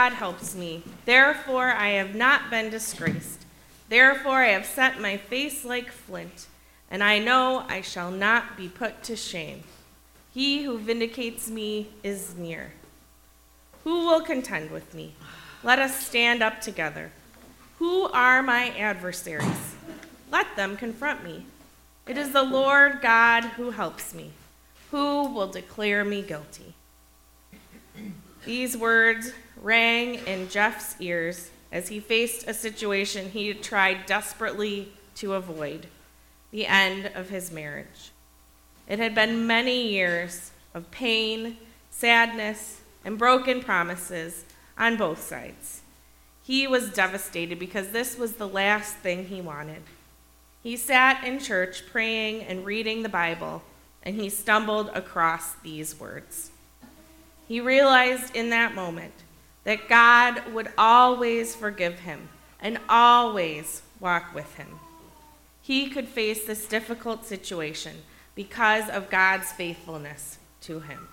God helps me. Therefore I have not been disgraced. Therefore I have set my face like flint, and I know I shall not be put to shame. He who vindicates me is near. Who will contend with me? Let us stand up together. Who are my adversaries? Let them confront me. It is the Lord God who helps me. Who will declare me guilty? These words rang in Jeff's ears as he faced a situation he had tried desperately to avoid, the end of his marriage. It had been many years of pain, sadness, and broken promises on both sides. He was devastated because this was the last thing he wanted. He sat in church praying and reading the Bible, and he stumbled across these words. He realized in that moment that God would always forgive him and always walk with him. He could face this difficult situation because of God's faithfulness to him.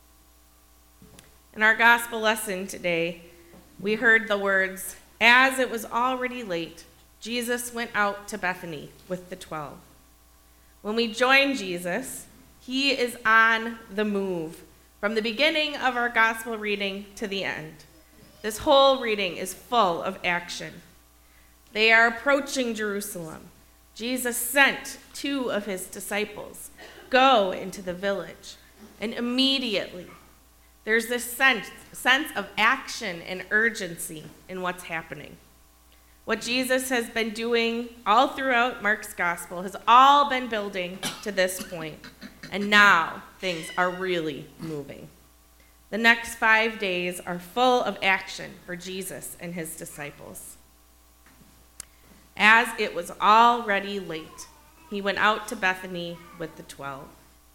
In our gospel lesson today, we heard the words, "As it was already late, Jesus went out to Bethany with the 12. When we join Jesus, he is on the move from the beginning of our gospel reading to the end. This whole reading is full of action. They are approaching Jerusalem. Jesus sent 2 of his disciples, "Go into the village," and immediately there's this sense of action and urgency in what's happening. What Jesus has been doing all throughout Mark's gospel has all been building to this point, and now things are really moving. The next 5 days are full of action for Jesus and his disciples. As it was already late, he went out to Bethany with the 12.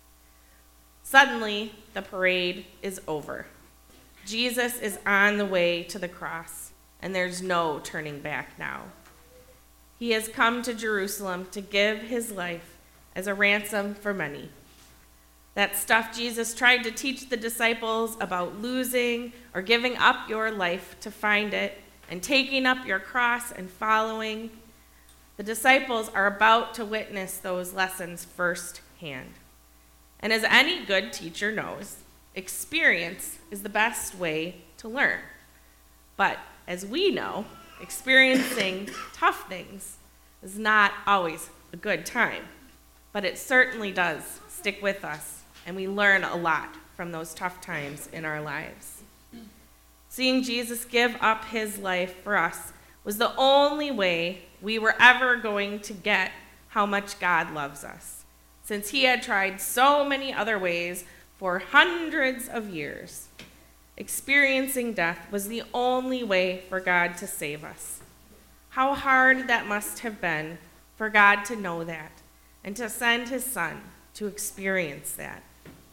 Suddenly, the parade is over. Jesus is on the way to the cross, and there's no turning back now. He has come to Jerusalem to give his life as a ransom for many. That stuff Jesus tried to teach the disciples about losing or giving up your life to find it and taking up your cross and following, the disciples are about to witness those lessons firsthand. And as any good teacher knows, experience is the best way to learn. But as we know, experiencing tough things is not always a good time, but it certainly does stick with us, and we learn a lot from those tough times in our lives. Seeing Jesus give up his life for us was the only way we were ever going to get how much God loves us, since he had tried so many other ways for hundreds of years. Experiencing death was the only way for God to save us. How hard that must have been for God to know that and to send his son to experience that.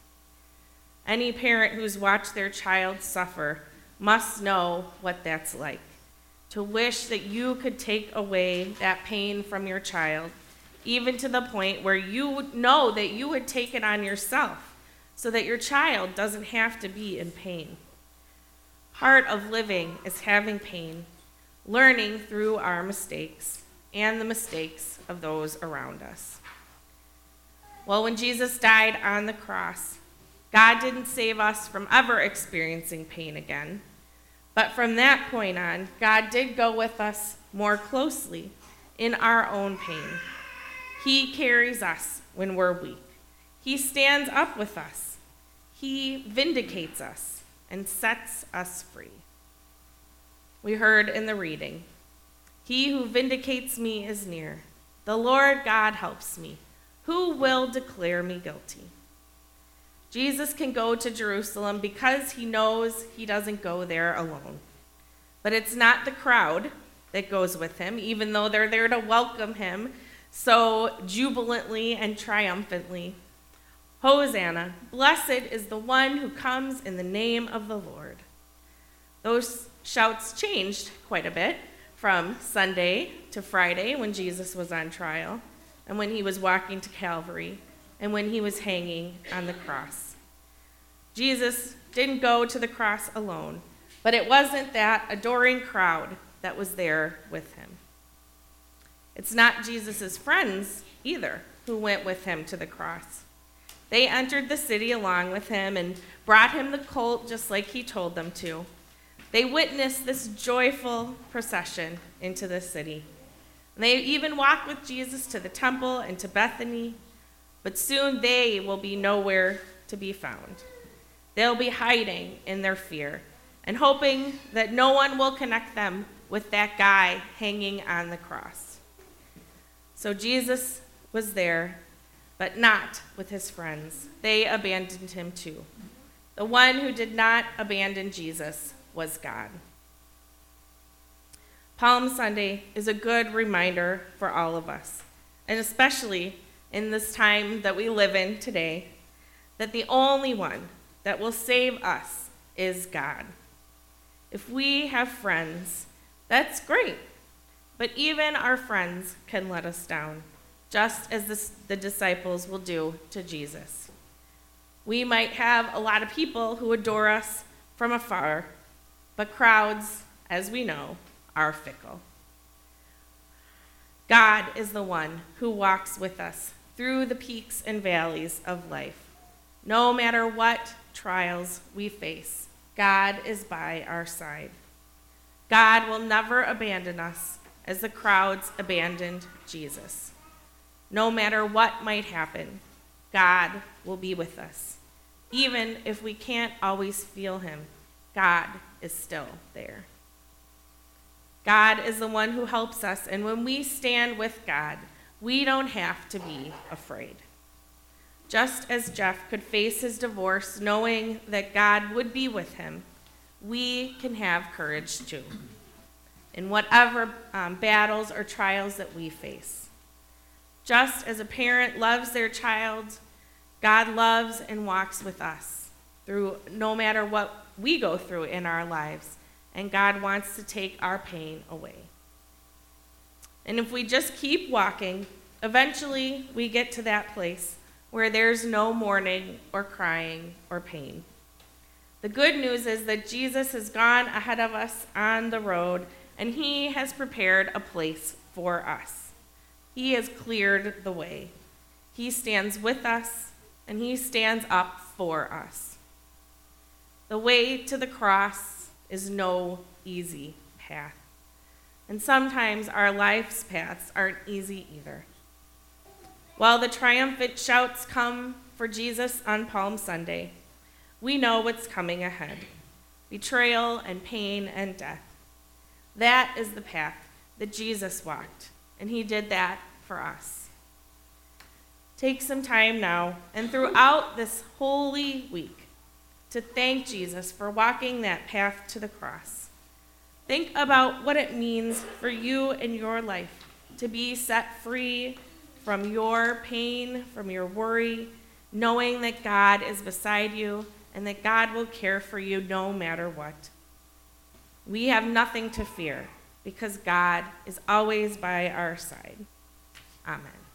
Any parent who's watched their child suffer must know what that's like. To wish that you could take away that pain from your child, even to the point where you know that you would take it on yourself so that your child doesn't have to be in pain. Part of living is having pain, learning through our mistakes and the mistakes of those around us. Well, when Jesus died on the cross, God didn't save us from ever experiencing pain again. But from that point on, God did go with us more closely in our own pain. He carries us when we're weak. He stands up with us. He vindicates us and sets us free. We heard in the reading, "He who vindicates me is near. The Lord God helps me. Who will declare me guilty?" Jesus can go to Jerusalem because he knows he doesn't go there alone. But it's not the crowd that goes with him, even though they're there to welcome him so jubilantly and triumphantly. Hosanna, blessed is the one who comes in the name of the Lord. Those shouts changed quite a bit from Sunday to Friday when Jesus was on trial, and when he was walking to Calvary, and when he was hanging on the cross. Jesus didn't go to the cross alone, But it wasn't that adoring crowd that was there with him. It's not Jesus' friends either who went with him to the cross. They entered the city along with him and brought him the colt just like he told them to. They witnessed this joyful procession into the city. And they even walked with Jesus to the temple and to Bethany, but soon they will be nowhere to be found. They'll be hiding in their fear and hoping that no one will connect them with that guy hanging on the cross. So Jesus was there, but not with his friends. They abandoned him too. The one who did not abandon Jesus was God. Palm Sunday is a good reminder for all of us, and especially in this time that we live in today, that the only one that will save us is God. If we have friends, that's great, but even our friends can let us down, just as the disciples will do to Jesus. We might have a lot of people who adore us from afar, but crowds, as we know, are fickle. God is the one who walks with us through the peaks and valleys of life. No matter what trials we face, God is by our side. God will never abandon us as the crowds abandoned Jesus. No matter what might happen, God will be with us. Even if we can't always feel him, God is still there. God is the one who helps us, and when we stand with God, we don't have to be afraid. Just as Jeff could face his divorce knowing that God would be with him, we can have courage too, in whatever battles or trials that we face. Just as a parent loves their child, God loves and walks with us through no matter what we go through in our lives, and God wants to take our pain away. And if we just keep walking, eventually we get to that place where there's no mourning or crying or pain. The good news is that Jesus has gone ahead of us on the road, and he has prepared a place for us. He has cleared the way. He stands with us, and he stands up for us. The way to the cross is no easy path. And sometimes our life's paths aren't easy either. While the triumphant shouts come for Jesus on Palm Sunday, we know what's coming ahead: betrayal and pain and death. That is the path that Jesus walked, and he did that for us. Take some time now and throughout this holy week to thank Jesus for walking that path to the cross. Think about what it means for you in your life to be set free from your pain, from your worry, knowing that God is beside you and that God will care for you no matter what. We have nothing to fear because God is always by our side. Amen.